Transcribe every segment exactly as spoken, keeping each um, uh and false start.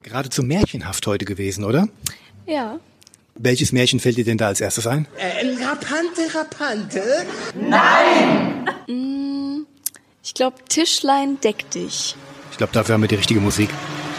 Geradezu märchenhaft heute gewesen, oder? Ja. Welches Märchen fällt dir denn da als erstes ein? Äh, Rapante, Rapante? Nein! Mm, ich glaube, Tischlein deck dich. Ich glaube, dafür haben wir die richtige Musik.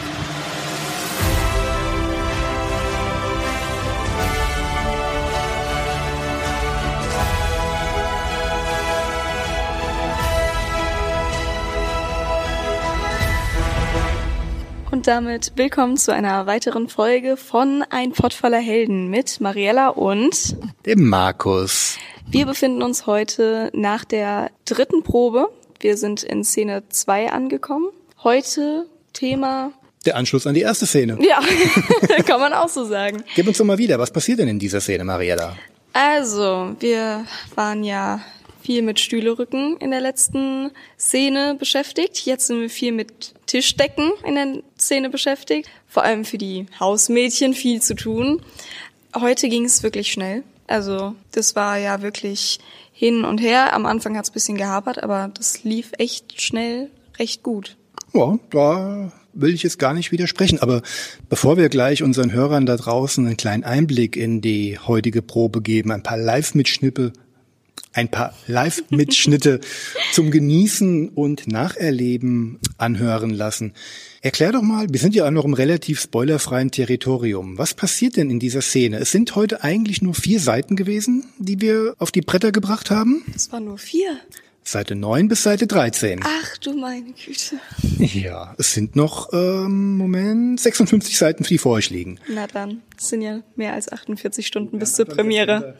Und damit willkommen zu einer weiteren Folge von Ein Pott voller Helden mit Mariella und dem Markus. Wir befinden uns heute nach der dritten Probe. Wir sind in Szene zwei angekommen. Heute Thema... Der Anschluss an die erste Szene. Ja, kann man auch so sagen. Gib uns doch mal wieder, was passiert denn in dieser Szene, Mariella? Also, wir waren ja viel mit Stühlerücken in der letzten Szene beschäftigt. Jetzt sind wir viel mit Tischdecken in der Szene beschäftigt. Vor allem für die Hausmädchen viel zu tun. Heute ging es wirklich schnell. Also das war ja wirklich hin und her. Am Anfang hat es ein bisschen gehapert, aber das lief echt schnell, recht gut. Ja, da will ich jetzt gar nicht widersprechen. Aber bevor wir gleich unseren Hörern da draußen einen kleinen Einblick in die heutige Probe geben, ein paar Live-Mitschnitte, ein paar Live-Mitschnitte zum Genießen und Nacherleben anhören lassen. Erklär doch mal, wir sind ja auch noch im relativ spoilerfreien Territorium. Was passiert denn in dieser Szene? Es sind heute eigentlich nur vier Seiten gewesen, die wir auf die Bretter gebracht haben. Es waren nur vier. Seite neun bis Seite dreizehn. Ach du meine Güte. Ja, es sind noch, ähm, Moment, sechsundfünfzig Seiten, die vor euch liegen. Na dann, es sind ja mehr als achtundvierzig Stunden ja, bis zur Premiere.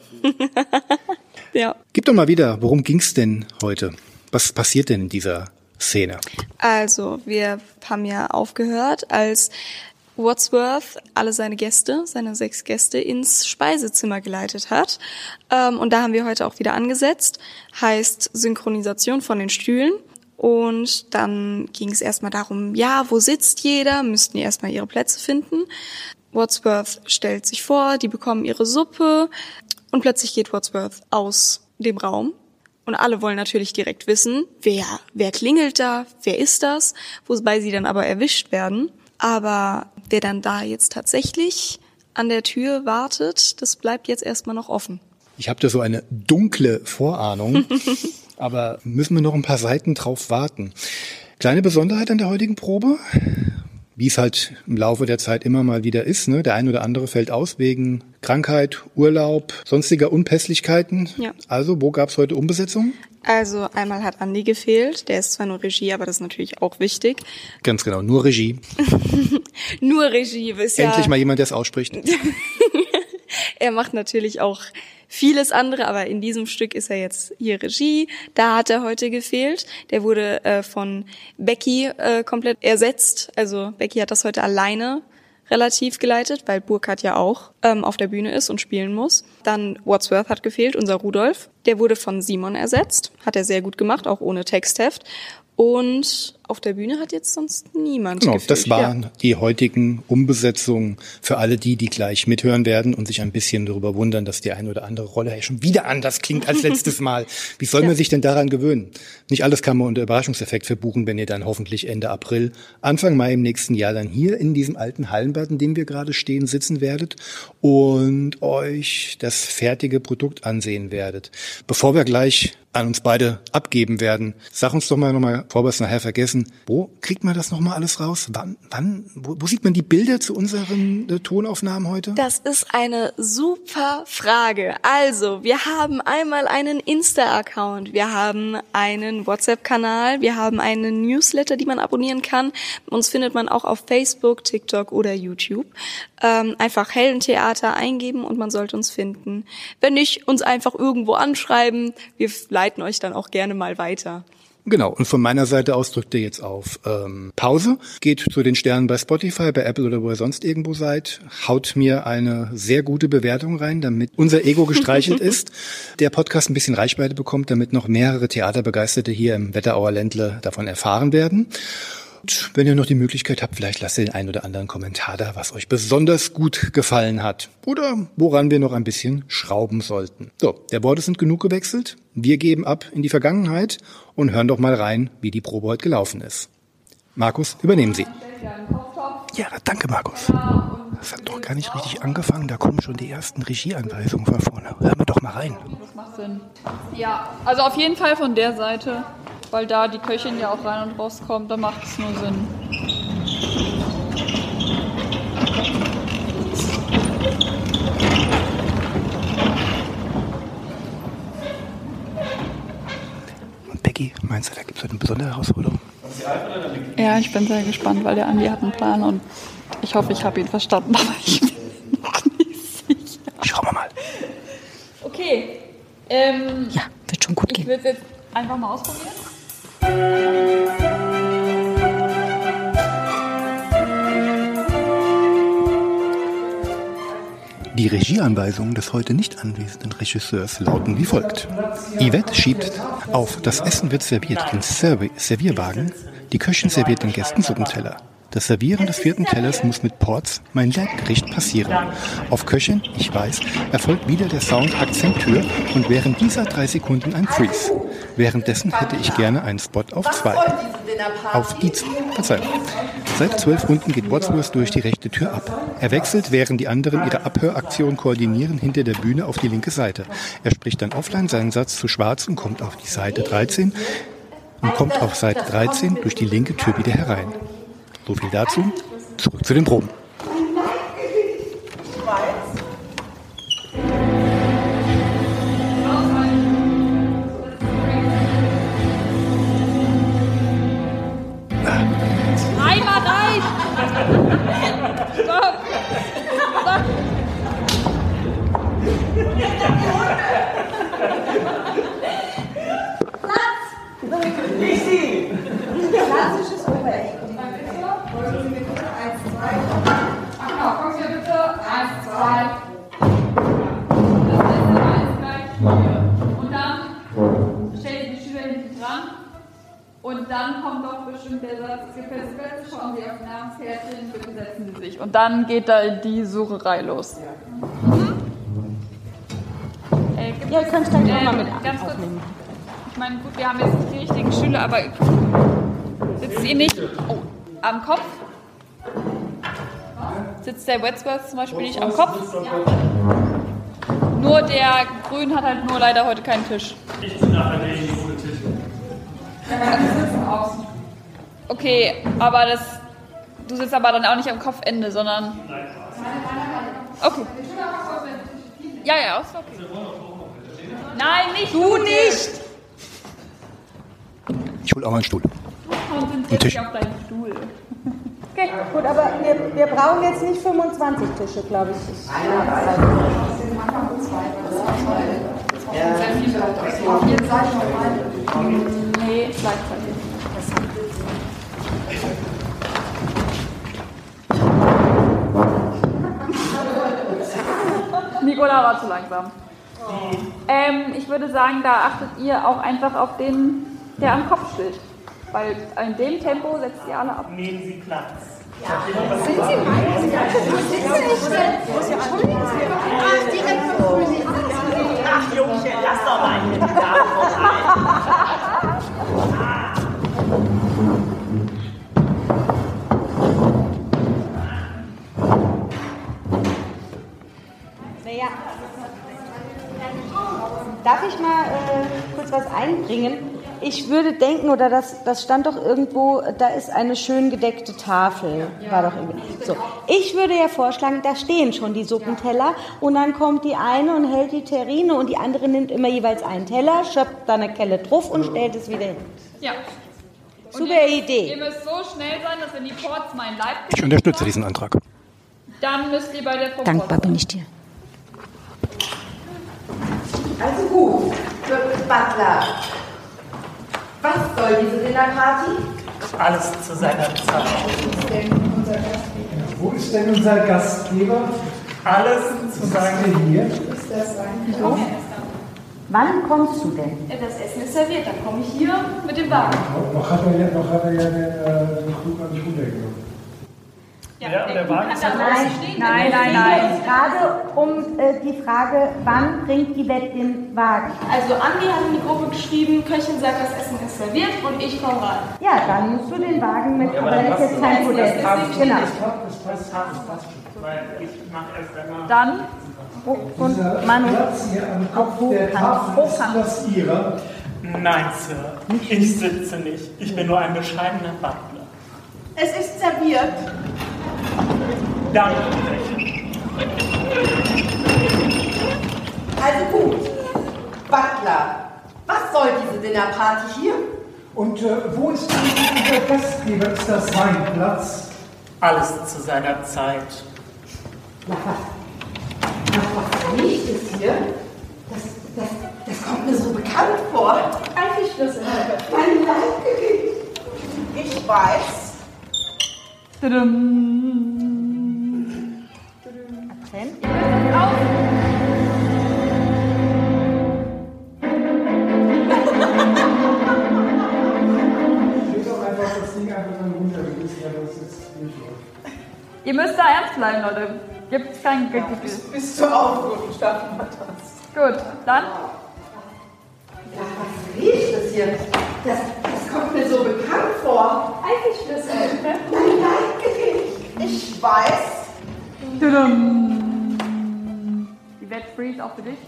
Ja. Gib doch mal wieder, worum ging's denn heute? Was passiert denn in dieser Szene? Also, wir haben ja aufgehört, als Wadsworth alle seine Gäste, seine sechs Gäste, ins Speisezimmer geleitet hat. Und da haben wir heute auch wieder angesetzt. Heißt Synchronisation von den Stühlen. Und dann ging es erstmal darum, ja, wo sitzt jeder? Müssten die erstmal ihre Plätze finden. Wadsworth stellt sich vor, die bekommen ihre Suppe. Und plötzlich geht Wadsworth aus dem Raum. Und alle wollen natürlich direkt wissen, wer, wer klingelt da? Wer ist das? Wobei sie dann aber erwischt werden. Aber wer dann da jetzt tatsächlich an der Tür wartet, das bleibt jetzt erstmal noch offen. Ich habe da so eine dunkle Vorahnung, aber müssen wir noch ein paar Seiten drauf warten. Kleine Besonderheit an der heutigen Probe, wie es halt im Laufe der Zeit immer mal wieder ist, ne? Der ein oder andere fällt aus wegen Krankheit, Urlaub, sonstiger Unpässlichkeiten. Ja. Also, wo gab's heute Umbesetzung? Also einmal hat Andi gefehlt, der ist zwar nur Regie, aber das ist natürlich auch wichtig. Ganz genau, nur Regie. Nur Regie, ist ja... Endlich mal jemand, der es ausspricht. Er macht natürlich auch vieles andere, aber in diesem Stück ist er jetzt hier Regie. Da hat er heute gefehlt. Der wurde äh, von Becky äh, komplett ersetzt. Also Becky hat das heute alleine relativ geleitet, weil Burkhard ja auch ähm, auf der Bühne ist und spielen muss. Dann Wadsworth hat gefehlt, unser Rudolf. Der wurde von Simon ersetzt. Hat er sehr gut gemacht, auch ohne Textheft. Und auf der Bühne hat jetzt sonst niemand genau, gefehlt. Das waren ja. die heutigen Umbesetzungen für alle die, die gleich mithören werden und sich ein bisschen darüber wundern, dass die eine oder andere Rolle hey, schon wieder anders klingt als letztes Mal. Wie soll man ja. sich denn daran gewöhnen? Nicht alles kann man unter Überraschungseffekt verbuchen, wenn ihr dann hoffentlich Ende April, Anfang Mai im nächsten Jahr dann hier in diesem alten Hallenbad, in dem wir gerade stehen, sitzen werdet und euch das fertige Produkt ansehen werdet. Bevor wir gleich an uns beide abgeben werden, sag uns doch mal nochmal, bevor wir es nachher vergessen, wo kriegt man das nochmal alles raus? Wann, wann, wo, wo sieht man die Bilder zu unseren äh, Tonaufnahmen heute? Das ist eine super Frage. Also, wir haben einmal einen Insta-Account, wir haben einen WhatsApp-Kanal, wir haben einen Newsletter, die man abonnieren kann. Uns findet man auch auf Facebook, TikTok oder YouTube. Ähm, einfach Heldentheater eingeben und man sollte uns finden. Wenn nicht, uns einfach irgendwo anschreiben. Wir leiten euch dann auch gerne mal weiter. Genau, und von meiner Seite aus drückt ihr jetzt auf ähm, Pause, geht zu den Sternen bei Spotify, bei Apple oder wo ihr sonst irgendwo seid, haut mir eine sehr gute Bewertung rein, damit unser Ego gestreichelt ist, der Podcast ein bisschen Reichweite bekommt, damit noch mehrere Theaterbegeisterte hier im Wetterauer Ländle davon erfahren werden. Und wenn ihr noch die Möglichkeit habt, vielleicht lasst ihr den einen oder anderen Kommentar da, was euch besonders gut gefallen hat oder woran wir noch ein bisschen schrauben sollten. So, der Worte sind genug gewechselt. Wir geben ab in die Vergangenheit und hören doch mal rein, wie die Probe heute gelaufen ist. Markus, übernehmen Sie. Ja, danke, Markus. Das hat doch gar nicht richtig angefangen. Da kommen schon die ersten Regieanweisungen von vorne. Hören wir doch mal rein. Das macht Sinn. Ja, also auf jeden Fall von der Seite, weil da die Köchin ja auch rein und rauskommt. Da macht es nur Sinn. Und Becky, meinst du, da gibt es heute eine besondere Herausforderung? Ja, ich bin sehr gespannt, weil der Andi hat einen Plan und ich hoffe, ich habe ihn verstanden, aber ich bin noch nicht sicher. Schauen wir mal. Okay. Ähm, Ja, wird schon gut ich gehen. will es jetzt einfach mal ausprobieren. Die Regieanweisungen des heute nicht anwesenden Regisseurs lauten wie folgt. Yvette schiebt auf, das Essen wird serviert in Servi- Servierwagen, die Köchin serviert den Gästen Suppenteller. Das Servieren des vierten Tellers muss mit Ports, mein Leibgericht, passieren. Auf Köchin, ich weiß, erfolgt wieder der Sound Akzenttür und während dieser drei Sekunden ein Freeze. Währenddessen hätte ich gerne einen Spot auf zwei. Auf die zwei. Verzeihung. Seit zwölf Runden geht Wadsworth durch die rechte Tür ab. Er wechselt, während die anderen ihre Abhöraktion koordinieren, hinter der Bühne auf die linke Seite. Er spricht dann offline seinen Satz zu Schwarz und kommt auf die Seite dreizehn und kommt auf Seite dreizehn durch die linke Tür wieder herein. So viel dazu. Zurück zu den Proben. Einmal reicht! Stopp! Stopp! Klassisches Obereck. Ach genau, komm hier bitte. Eins, zwei. Das letzte eins gleich hier. Und dann stellt ihr die Schüler hinten dran. Und dann kommt doch bestimmt der Satz, es gibt jetzt Plätze, schauen Sie auf die Namenskärtchen, bitte setzen Sie sich. Und dann geht da die Sucherei los. Mhm. Äh, gibt Ja, ihr könnt es gleich äh, nochmal mit ganz kurz. aufnehmen. Ich meine, gut, wir haben jetzt nicht die richtigen Schüler, aber sitzt ihr nicht oh, am Kopf? Sitzt der Wadsworth zum Beispiel nicht am Kopf? Nur der Grün hat halt nur leider heute keinen Tisch. Ich bin nachher derjenige ohne Tisch. Okay, aber das, du sitzt aber dann auch nicht am Kopfende, sondern... Okay. Ja, ja, ist okay. Nein, nicht du nicht! Ich hole auch mal einen Stuhl. Konzentrier dich auf deinen Stuhl. Okay. Gut, aber wir, wir brauchen jetzt nicht fünfundzwanzig Tische, glaube ich. Nee, gleichzeitig. Nicola war zu langsam. Ähm, ich würde sagen, da achtet ihr auch einfach auf den, der am Kopf steht. Weil in dem Tempo setzt ihr alle ab. Nehmen Sie Platz. Ach Jungchen, lass doch mal hier die Dame vorbei. Naja. Darf ich mal äh, kurz was einbringen? Ich würde denken, oder das, das stand doch irgendwo, da ist eine schön gedeckte Tafel. War doch irgendwie. So. Ich würde ja vorschlagen, da stehen schon die Suppenteller und dann kommt die eine und hält die Terrine und die andere nimmt immer jeweils einen Teller, schöpft da eine Kelle drauf und stellt es wieder hin. Ja. Super ihr, Idee. Ihr müsst so schnell sein, dass wenn die Ports mein Leib... Ich unterstütze diesen Antrag. Dann müsst ihr bei der Frau Dankbar Ports bin ich dir. Also gut, Mister Butler. Was soll diese Dinnerparty? Alles zu seiner Zeit. Wo ist denn unser Gastgeber? Alles zu seiner Zeit. Hier. Wann kommst du denn? Das Essen ist serviert, dann komme ich hier mit dem Wagen. Noch hat er ja, noch hat er ja den, äh, den Krug noch nicht runtergenommen. Ja, und der Wagen ist halt Nein, nein, nein, nein. Es geht gerade um äh, die Frage, wann bringt die Wett den Wagen? Also Andi hat in die Gruppe geschrieben, Köchin sagt, das Essen ist serviert und ich komme rein. Ja, dann musst du den Wagen mit, Ja, aber aber das dann ist jetzt passt kein es. Podest. Das ist Genau. Ich glaube, das passt, das passt schon. Weil ich mache erst einmal. Dann Und Dieser Manu, Platz hier am Kopf auf der Hochkant. Tafel, ist Hochkant. das Ihrer? Nein, Sir. Ich sitze nicht. Ich bin nur ein bescheidener Butler. Es ist serviert. Danke, Köchin. Also gut. Butler, was soll diese Dinnerparty hier? Und äh, wo ist eigentlich unser Gastgeber? Ist das sein Platz? Alles zu seiner Zeit. Na was? Na was riecht es hier? Das, das, das kommt mir so bekannt vor. Eifelschlüssel. Mein Leibgericht. Ich weiß. Tudum. Steht doch einfach das Ding einfach dann runter. Das ist ja das jetzt nicht so. Ihr müsst da ernst bleiben, Leute. Gibt kein Gefühl. Bis zur Aufrufe schaffen wir das. Gut, dann. Ja, was riecht es hier? Das, das kommt mir so bekannt vor. Eifelschlüssel. Mein Leibgericht. Ich weiß. Tudum. Die Wett Freeze auch für dich.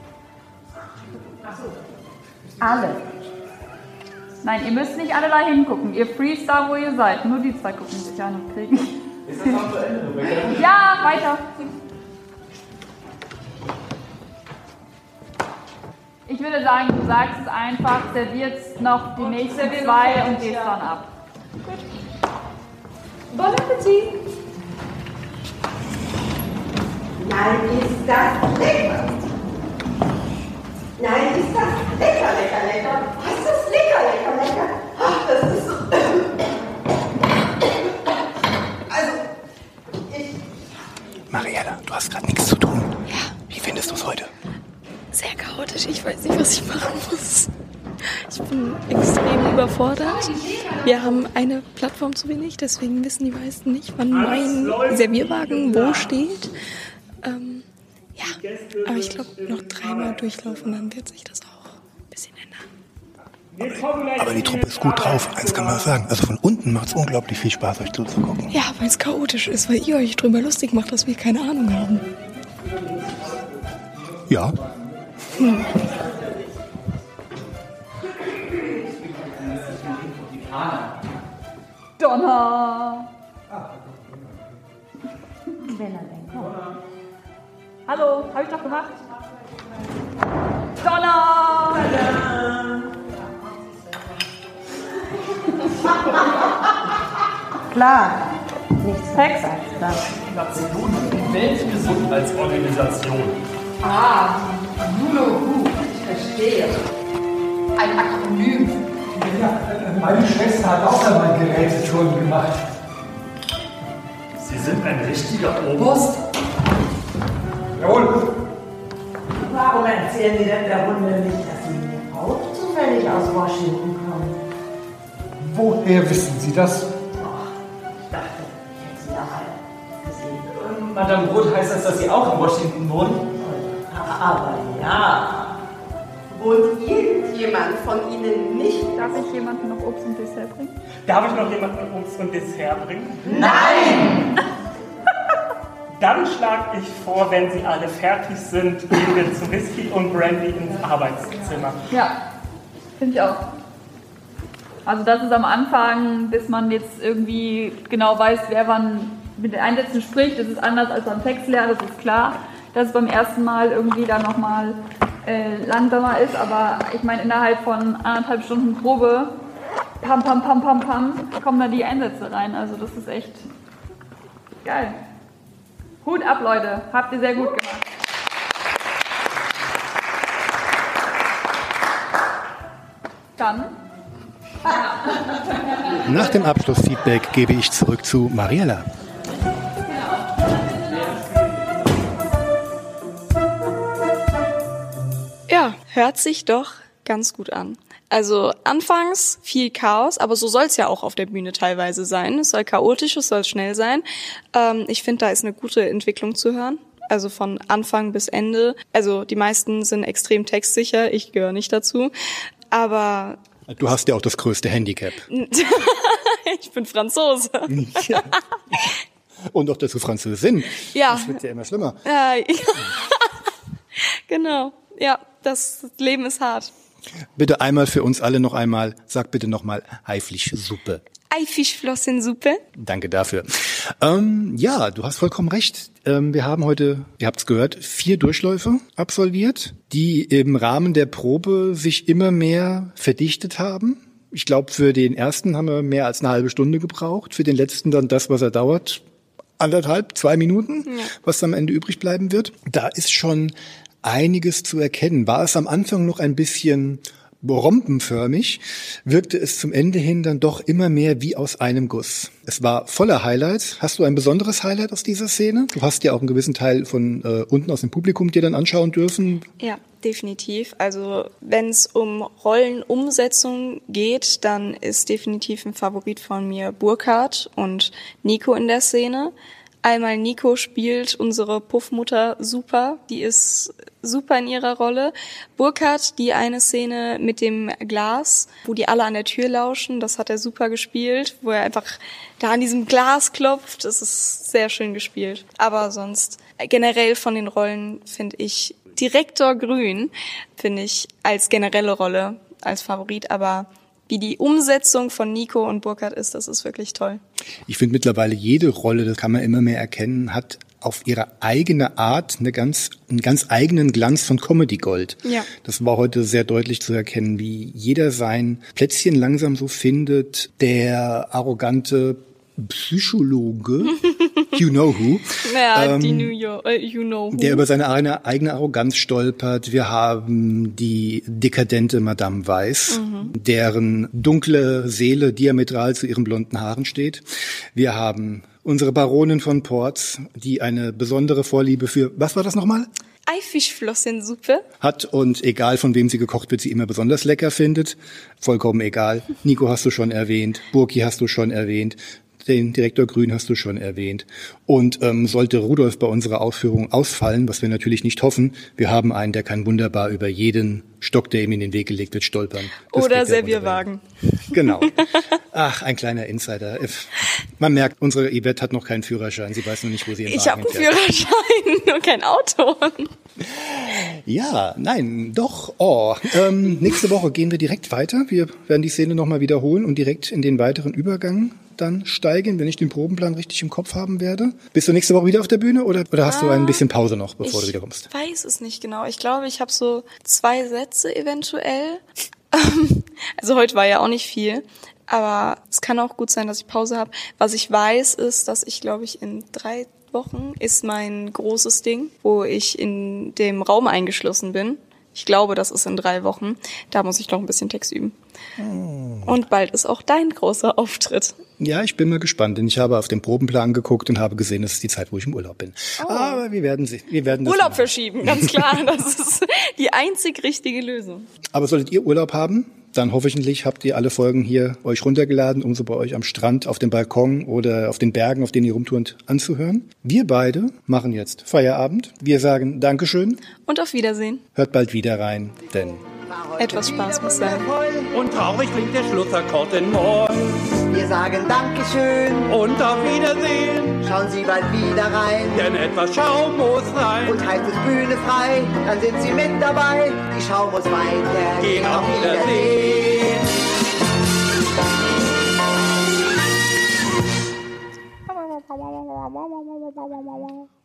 alle. Nein, ihr müsst nicht alle da hingucken. Ihr freeze da, wo ihr seid. Nur die zwei gucken sich an und kriegen. Ist das noch zu Ende, Rebecca? Ja, weiter. Ich würde sagen, du sagst es einfach, servierst noch die nächsten zwei und gehst dann ab. Bon Appetit! Nein, ist das lecker! Nein, ist das lecker, lecker, lecker! Was ist das lecker, lecker, lecker? Ach, das ist so... Also, ich... Mariella, du hast gerade nichts zu tun. Ja. Wie findest du es heute? Sehr chaotisch. Ich weiß nicht, was ich machen muss. Ich bin extrem überfordert. Wir haben eine Plattform zu wenig, deswegen wissen die meisten nicht, wann mein Servierwagen wo steht. Ähm, ja, aber ich glaube, noch dreimal durchlaufen, dann wird sich das auch ein bisschen ändern. Aber die Truppe ist gut drauf, eins kann man sagen. Also von unten macht es unglaublich viel Spaß, euch zuzugucken. Ja, weil es chaotisch ist, weil ihr euch drüber lustig macht, dass wir keine Ahnung haben. Ja. Hm. Donner! Wenn er denn kommt. Hallo, hab ich doch gemacht. Donner! Klar, nichts Text. Nation die Weltgesundheitsorganisation. Ah, Nulu, ich verstehe. Ein Akronym. Ja, meine Schwester hat auch einmal Geräteturnen gemacht. Sie sind ein richtiger Oberst? Jawohl. Warum erzählen Sie denn der Runde nicht, dass Sie auch zufällig aus Washington kommen? Woher wissen Sie das? Ich dachte, ich hätte Sie auch gesehen. Madame Roth, heißt das, dass Sie auch in Washington wohnen? Aber ja. Wohnt irgendjemand von Ihnen nicht? Darf ich jemanden noch Obst und Dessert bringen? Darf ich noch jemanden Obst und Dessert bringen? Nein! Dann schlage ich vor, wenn Sie alle fertig sind, gehen wir zu Whisky und Brandy ins Arbeitszimmer. Ja, finde ich auch. Also das ist am Anfang, bis man jetzt irgendwie genau weiß, wer wann mit den Einsätzen spricht. Das ist anders als beim Textlernen, das ist klar, dass es beim ersten Mal irgendwie dann nochmal äh, langsamer ist. Aber ich meine, innerhalb von anderthalb Stunden Probe, pam, pam, pam, pam, pam, kommen da die Einsätze rein. Also das ist echt geil. Hut ab, Leute. Habt ihr sehr gut gemacht. Dann. Nach dem Abschlussfeedback gebe ich zurück zu Mariella. Ja, hört sich doch ganz gut an. Also anfangs viel Chaos, aber so soll es ja auch auf der Bühne teilweise sein. Es soll chaotisch, es soll schnell sein. Ähm, ich finde, da ist eine gute Entwicklung zu hören. Also von Anfang bis Ende. Also die meisten sind extrem textsicher, ich gehöre nicht dazu. Aber du hast ja auch das größte Handicap. Ich bin Franzose. Ja. Und auch dazu Französin. Ja. Das wird ja immer schlimmer. Ja. Genau. Ja, das Leben ist hart. Bitte einmal für uns alle noch einmal, sag bitte nochmal Haifischsuppe. Haifischflossensuppe. Danke dafür. Ähm, ja, du hast vollkommen recht. Ähm, wir haben heute, ihr habt es gehört, vier Durchläufe absolviert, die im Rahmen der Probe sich immer mehr verdichtet haben. Ich glaube, für den ersten haben wir mehr als eine halbe Stunde gebraucht, für den letzten dann das, was er dauert, anderthalb, zwei Minuten, ja. Was am Ende übrig bleiben wird. Da ist schon einiges zu erkennen. War es am Anfang noch ein bisschen rompenförmig, wirkte es zum Ende hin dann doch immer mehr wie aus einem Guss. Es war voller Highlights. Hast du ein besonderes Highlight aus dieser Szene? Du hast ja auch einen gewissen Teil von äh, unten aus dem Publikum dir dann anschauen dürfen. Ja, definitiv. Also wenn es um Rollenumsetzung geht, dann ist definitiv ein Favorit von mir Burkhard und Nico in der Szene. Einmal Nico spielt unsere Puffmutter super, die ist super in ihrer Rolle. Burkhard, die eine Szene mit dem Glas, wo die alle an der Tür lauschen, das hat er super gespielt, wo er einfach da an diesem Glas klopft, das ist sehr schön gespielt. Aber sonst generell von den Rollen finde ich Direktor Grün, finde ich als generelle Rolle als Favorit, aber wie die Umsetzung von Nico und Burkhard ist, das ist wirklich toll. Ich finde mittlerweile jede Rolle, das kann man immer mehr erkennen, hat auf ihre eigene Art eine ganz, einen ganz eigenen Glanz von Comedy Gold. Ja. Das war heute sehr deutlich zu erkennen, wie jeder sein Plätzchen langsam so findet, der arrogante Psychologe, you know who, ja, ähm, die New York, uh, you know who. Der über seine eigene, eigene Arroganz stolpert. Wir haben die dekadente Madame Weiss, mhm. deren dunkle Seele diametral zu ihren blonden Haaren steht. Wir haben unsere Baronin von Porz, die eine besondere Vorliebe für, was war das nochmal? Haifischflossensuppe. Hat und egal von wem sie gekocht wird, sie immer besonders lecker findet. Vollkommen egal. Nico hast du schon erwähnt, Burki hast du schon erwähnt. Den Direktor Grün hast du schon erwähnt. Und ähm, sollte Rudolf bei unserer Aufführung ausfallen, was wir natürlich nicht hoffen, wir haben einen, der kann wunderbar über jeden Stock, der ihm in den Weg gelegt wird, stolpern. Das Oder Servierwagen. Genau. Ach, ein kleiner Insider. Man merkt, unsere Yvette hat noch keinen Führerschein. Sie weiß noch nicht, wo sie hin Ich habe einen Führerschein, nur kein Auto. Ja, nein, doch. Oh, ähm, nächste Woche gehen wir direkt weiter. Wir werden die Szene nochmal wiederholen und direkt in den weiteren Übergang dann steigen, wenn ich den Probenplan richtig im Kopf haben werde. Bist du nächste Woche wieder auf der Bühne oder, oder hast ah, du ein bisschen Pause noch, bevor du wiederkommst? Ich weiß es nicht genau. Ich glaube, ich habe so zwei Sätze eventuell. Also heute war ja auch nicht viel. Aber es kann auch gut sein, dass ich Pause habe. Was ich weiß, ist, dass ich, glaube ich, in drei Wochen ist mein großes Ding, wo ich in dem Raum eingeschlossen bin. Ich glaube, das ist in drei Wochen. Da muss ich noch ein bisschen Text üben. Oh. Und bald ist auch dein großer Auftritt. Ja, ich bin mal gespannt, denn ich habe auf den Probenplan geguckt und habe gesehen, das ist die Zeit, wo ich im Urlaub bin. Oh. Aber wir werden sie, wir werden das Urlaub machen. verschieben, ganz klar. Das ist die einzig richtige Lösung. Aber solltet ihr Urlaub haben, dann hoffentlich habt ihr alle Folgen hier euch runtergeladen, um so bei euch am Strand, auf dem Balkon oder auf den Bergen, auf denen ihr rumturnt, anzuhören. Wir beide machen jetzt Feierabend. Wir sagen Dankeschön. Und auf Wiedersehen. Hört bald wieder rein, denn etwas Spaß muss sein. Und traurig klingt der Schlussakkord in Moll. Wir sagen Dankeschön und auf Wiedersehen. Schauen Sie bald wieder rein, denn etwas Schaum muss rein. Und heißt es Bühne frei, dann sind Sie mit dabei. Die Schau muss weiter gehen. Auf Wiedersehen. Wiedersehen.